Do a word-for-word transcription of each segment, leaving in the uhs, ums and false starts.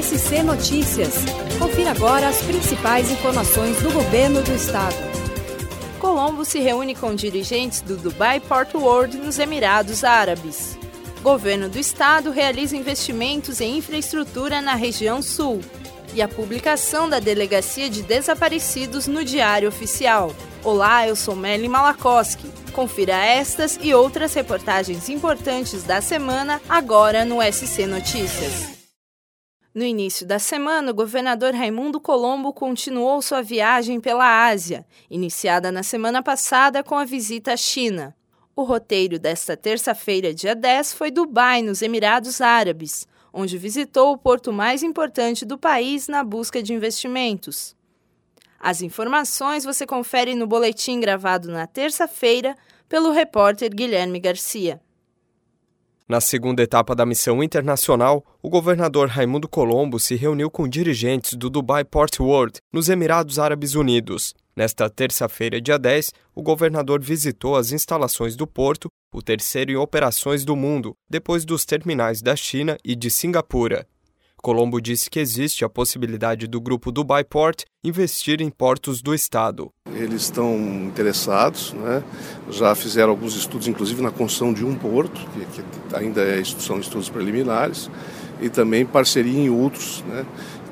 S C Notícias. Confira agora as principais informações do governo do estado. Colombo se reúne com dirigentes do Dubai Port World nos Emirados Árabes. Governo do estado realiza investimentos em infraestrutura na região sul. E a publicação da Delegacia de Desaparecidos no Diário Oficial. Olá, eu sou Meli Malakoski. Confira estas e outras reportagens importantes da semana agora no S C Notícias. No início da semana, o governador Raimundo Colombo continuou sua viagem pela Ásia, iniciada na semana passada com a visita à China. O roteiro desta terça-feira, dia dez, foi Dubai, nos Emirados Árabes, onde visitou o porto mais importante do país na busca de investimentos. As informações você confere no boletim gravado na terça-feira pelo repórter Guilherme Garcia. Na segunda etapa da missão internacional, o governador Raimundo Colombo se reuniu com dirigentes do Dubai Port World, nos Emirados Árabes Unidos. Nesta terça-feira, dia dez, o governador visitou as instalações do porto, o terceiro em operações do mundo, depois dos terminais da China e de Singapura. Colombo disse que existe a possibilidade do grupo Dubai Port investir em portos do estado. Eles estão interessados, né? Já fizeram alguns estudos, inclusive na construção de um porto, que, que ainda é, são estudos preliminares, e também parceria em outros, né?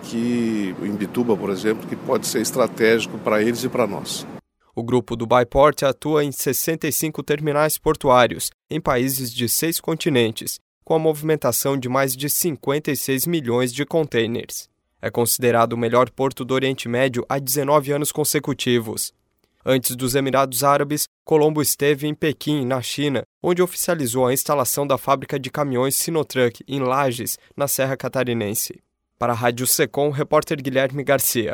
Que em Bituba, por exemplo, que pode ser estratégico para eles e para nós. O grupo Dubai Port atua em sessenta e cinco terminais portuários, em países de seis continentes, com a movimentação de mais de cinquenta e seis milhões de contêineres. É considerado o melhor porto do Oriente Médio há dezenove anos consecutivos. Antes dos Emirados Árabes, Colombo esteve em Pequim, na China, onde oficializou a instalação da fábrica de caminhões Sinotruck em Lages, na Serra Catarinense. Para a Rádio Secom, o repórter Guilherme Garcia.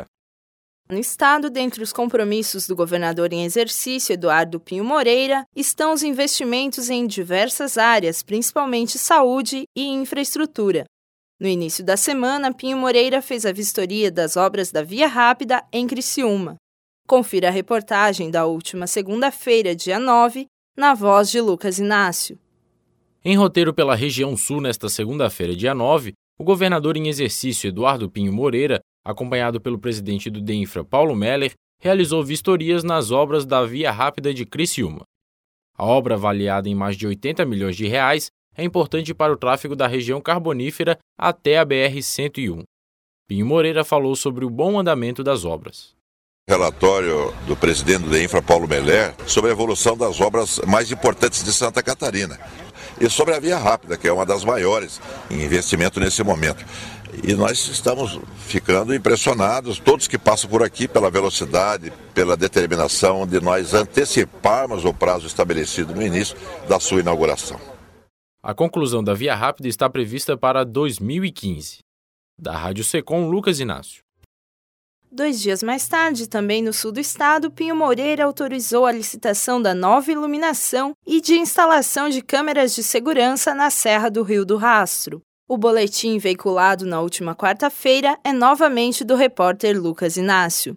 No estado, dentre os compromissos do governador em exercício, Eduardo Pinho Moreira, estão os investimentos em diversas áreas, principalmente saúde e infraestrutura. No início da semana, Pinho Moreira fez a vistoria das obras da Via Rápida em Criciúma. Confira a reportagem da última segunda-feira, dia nove, na voz de Lucas Inácio. Em roteiro pela região sul nesta segunda-feira, dia nove, o governador em exercício, Eduardo Pinho Moreira, acompanhado pelo presidente do DENFRA, Paulo Meller, realizou vistorias nas obras da Via Rápida de Criciúma. A obra, avaliada em mais de oitenta milhões de reais, é importante para o tráfego da região carbonífera até a B R cento e um. Pinho Moreira falou sobre o bom andamento das obras. Relatório do presidente do DENFRA, Paulo Meller, sobre a evolução das obras mais importantes de Santa Catarina. E sobre a Via Rápida, que é uma das maiores em investimento nesse momento. E nós estamos ficando impressionados, todos que passam por aqui, pela velocidade, pela determinação de nós anteciparmos o prazo estabelecido no início da sua inauguração. A conclusão da Via Rápida está prevista para dois mil e quinze. Da Rádio Secom, Lucas Inácio. Dois dias mais tarde, também no sul do estado, Pinho Moreira autorizou a licitação da nova iluminação e de instalação de câmeras de segurança na Serra do Rio do Rastro. O boletim veiculado na última quarta-feira é novamente do repórter Lucas Inácio.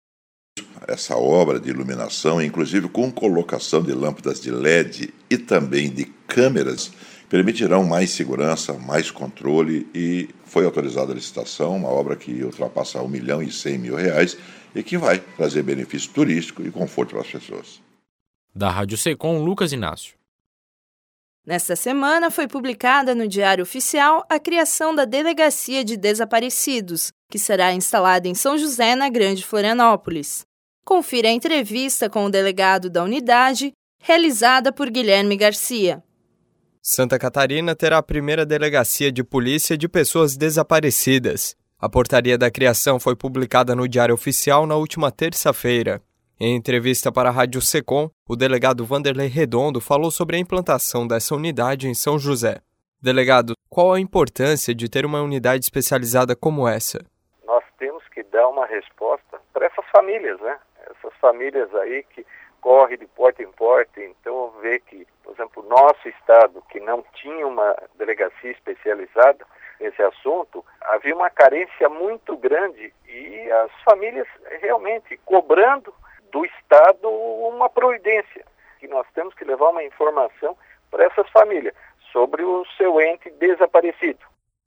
Essa obra de iluminação, inclusive com colocação de lâmpadas de L E D e também de câmeras, permitirão mais segurança, mais controle e foi autorizada a licitação, uma obra que ultrapassa um milhão e cem mil reais e que vai trazer benefício turístico e conforto para as pessoas. Da Rádio Secom, Lucas Inácio. Nesta semana foi publicada no Diário Oficial a criação da Delegacia de Desaparecidos, que será instalada em São José, na Grande Florianópolis. Confira a entrevista com o delegado da unidade, realizada por Guilherme Garcia. Santa Catarina terá a primeira delegacia de polícia de pessoas desaparecidas. A portaria da criação foi publicada no Diário Oficial na última terça-feira. Em entrevista para a Rádio Secom, o delegado Vanderlei Redondo falou sobre a implantação dessa unidade em São José. Delegado, qual a importância de ter uma unidade especializada como essa? Nós temos que dar uma resposta para essas famílias, né? Essas famílias aí que correm de porta em porta. Então, vê que, por exemplo, o nosso estado, que não tinha uma delegacia especializada nesse assunto, havia uma carência muito grande e as famílias realmente cobrando do Estado uma providência, que nós temos que levar uma informação para essas famílias sobre o seu ente desaparecido.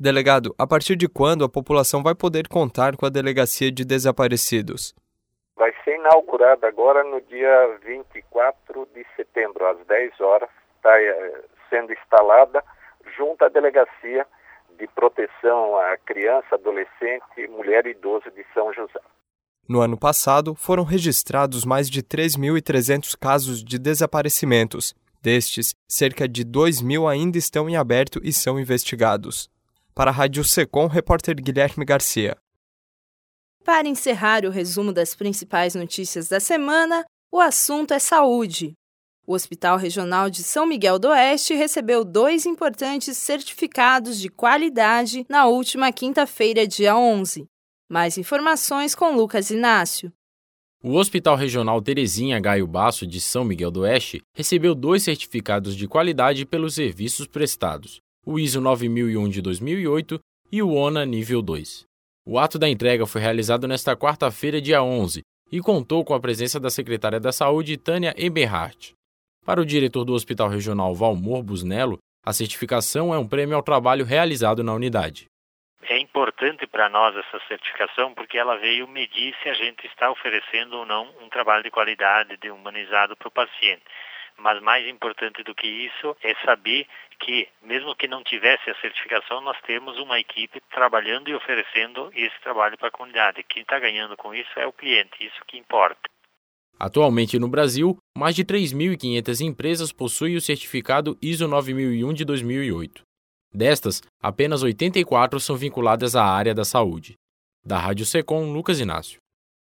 Delegado, a partir de quando a população vai poder contar com a Delegacia de Desaparecidos? Vai ser inaugurada agora no dia vinte e quatro de setembro, às dez horas, está sendo instalada junto à Delegacia de Proteção à Criança, Adolescente, Mulher e Idoso de São José. No ano passado, foram registrados mais de três mil e trezentos casos de desaparecimentos. Destes, cerca de dois mil ainda estão em aberto e são investigados. Para a Rádio Secom, repórter Guilherme Garcia. Para encerrar o resumo das principais notícias da semana, o assunto é saúde. O Hospital Regional de São Miguel do Oeste recebeu dois importantes certificados de qualidade na última quinta-feira, dia onze. Mais informações com Lucas Inácio. O Hospital Regional Terezinha Gaio Basso de São Miguel do Oeste recebeu dois certificados de qualidade pelos serviços prestados, o I S O nove mil e um de dois mil e oito e o ONA Nível dois. O ato da entrega foi realizado nesta quarta-feira, dia onze, e contou com a presença da secretária da Saúde, Tânia Eberhardt. Para o diretor do Hospital Regional, Valmor Busnello, a certificação é um prêmio ao trabalho realizado na unidade. É importante para nós essa certificação porque ela veio medir se a gente está oferecendo ou não um trabalho de qualidade, de humanizado para o paciente. Mas mais importante do que isso é saber que, mesmo que não tivesse a certificação, nós temos uma equipe trabalhando e oferecendo esse trabalho para a comunidade. Quem está ganhando com isso é o cliente, isso que importa. Atualmente no Brasil, mais de três mil e quinhentas empresas possuem o certificado I S O nove mil e um de dois mil e oito. Destas, apenas oitenta e quatro são vinculadas à área da saúde. Da Rádio Secom, Lucas Inácio.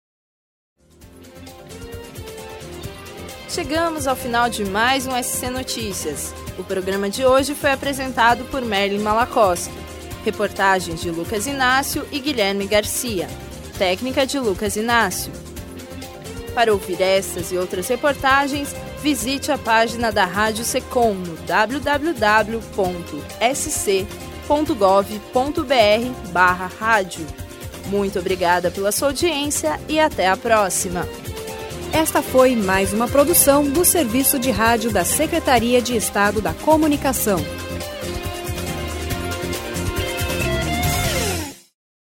Chegamos ao final de mais um S C Notícias. O programa de hoje foi apresentado por Merlin Malakoski. Reportagens de Lucas Inácio e Guilherme Garcia. Técnica de Lucas Inácio. Para ouvir estas e outras reportagens, visite a página da Rádio Secom no w w w ponto s c ponto gov ponto b r barra rádio. Muito obrigada pela sua audiência e até a próxima. Esta foi mais uma produção do Serviço de Rádio da Secretaria de Estado da Comunicação.